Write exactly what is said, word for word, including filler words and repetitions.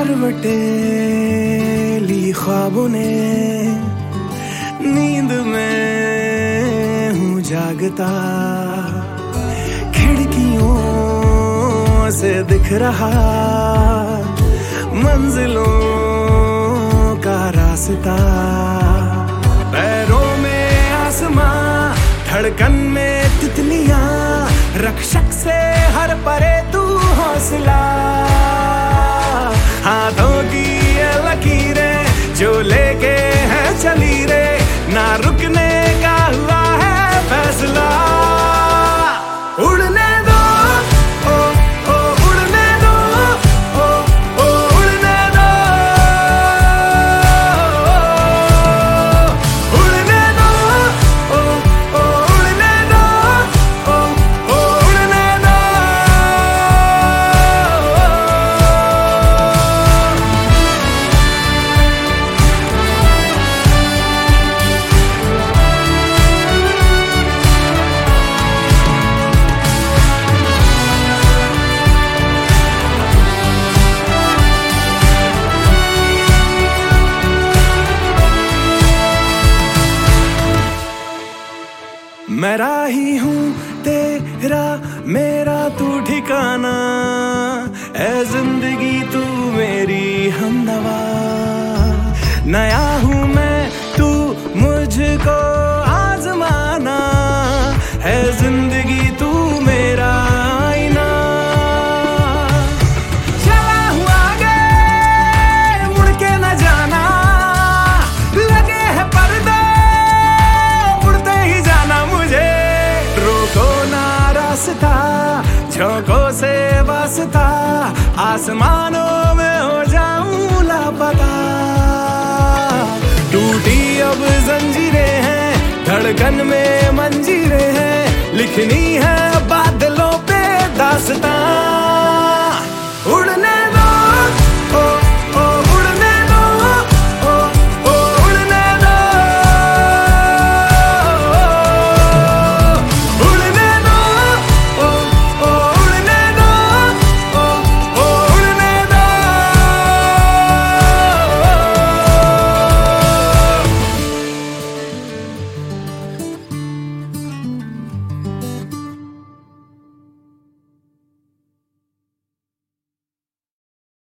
करवटे ली ख्वाबों ने, नींद में हूँ जागता, खिड़कियों से दिख रहा मंजिलों का रास्ता। पैरों में आसमां, धड़कन में तितलियां, रक्षक से हर परे तू हौसला। हाथों की ये लकीरें जो लेके है चली रे, ना रुकने का हुआ है फैसला। उड़ने दो ओ ओ उड़ने दो ओ ओ उड़ने दो, उड़ने दो ओ ओ उड़ने दो ओ ओ उड़ने दो। मैं राही हूँ तेरा मेरा तू ठिकाना, ऐ जिंदगी तू मेरी हमनवा। नया हूँ मैं तू मुझको आजमाना, है जिंदगी तू मेरा आईना। चला हूँ आगे मुड़ के न जाना, लगे है पर्दे उड़ते ही जाना मुझे। रोको ना रास्ता, झोंकों से वास्ता, आसमानों में हो जाऊं लापता। टूटी अब जंजीरें हैं, धड़कन में मंजीरें हैं, लिखनी है बादलों पे दास्तां।